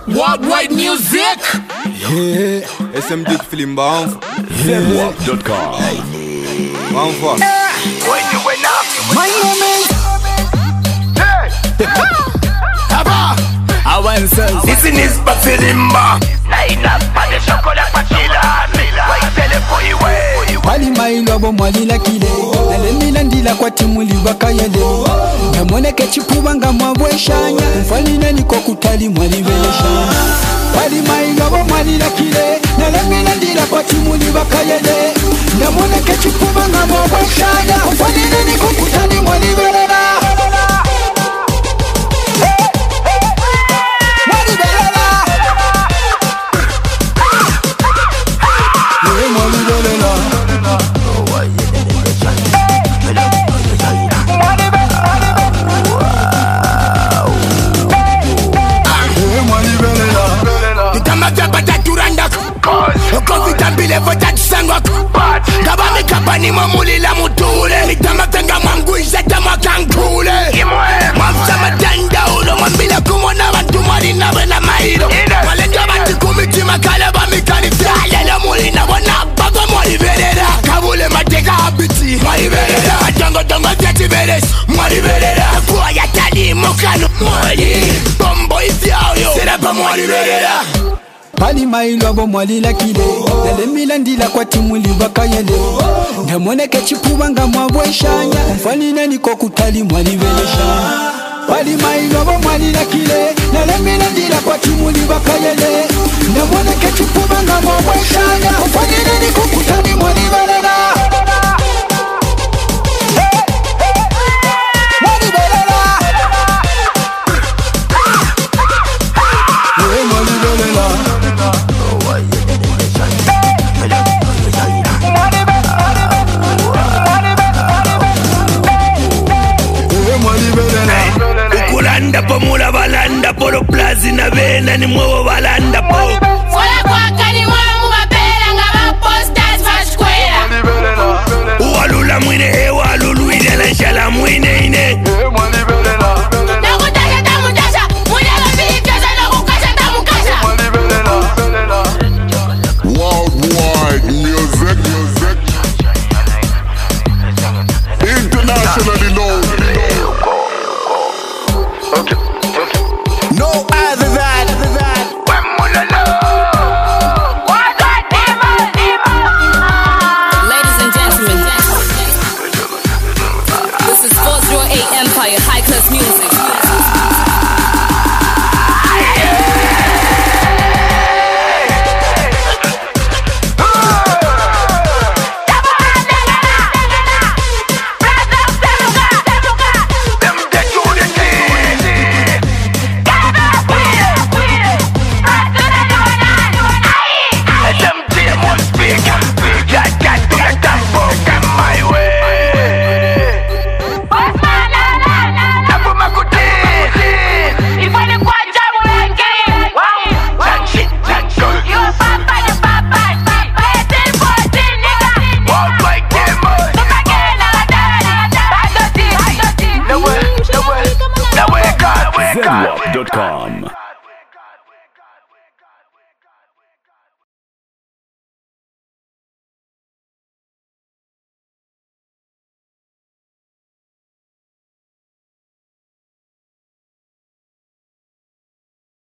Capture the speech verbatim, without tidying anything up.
Worldwide music. Yeah, S M D film bound. Zemwap dot com. One for. When you went up, My name is Aba. Avances. Listen is Bafilimba. Line up for the chocolate patilla. Why tell it for you way? Wali mailo mwalila kile Nalemila ndila kwa timu libaka yele Namwoneke chipubanga mwabweshanya Mfalina niko kutali mwalibeleshanya Wali mailo mwalila kile Nalemila ndila kwa timu libaka yele Namwoneke chipubanga mwabweshanya Mfalina niko kutali mwalibeleshanya Kabami kabani mamulila mutule Mitama tenga manguisha tama kankule Mwafza matenda ulo Mwambila kumona bantu marina bena mairo Malenga bati kumiti makale bamikani Fyalele mulina wana baba mwaliverera Kabule mateka habiti mwaliverera Atongo tongo vyati veres mwaliverera Kuwa ya tali mokano mwali Bombo ifyao yo Serapa mwaliverera Pali mailo abo mwalila kile Nalemila ndila kwa timu libaka yele Namwoneke chipubanga mwabweshanya Mfalina niko kutali mwalibeleshanya Pali mailo abo mwalila kile Nalemila ndila kwa timu libaka yele Namwoneke chipubanga mwabweshanya Mfalina niko kutali mwalibeleshanya Ukulanda po mula balanda po lo plazi na vena ni mwewo balanda po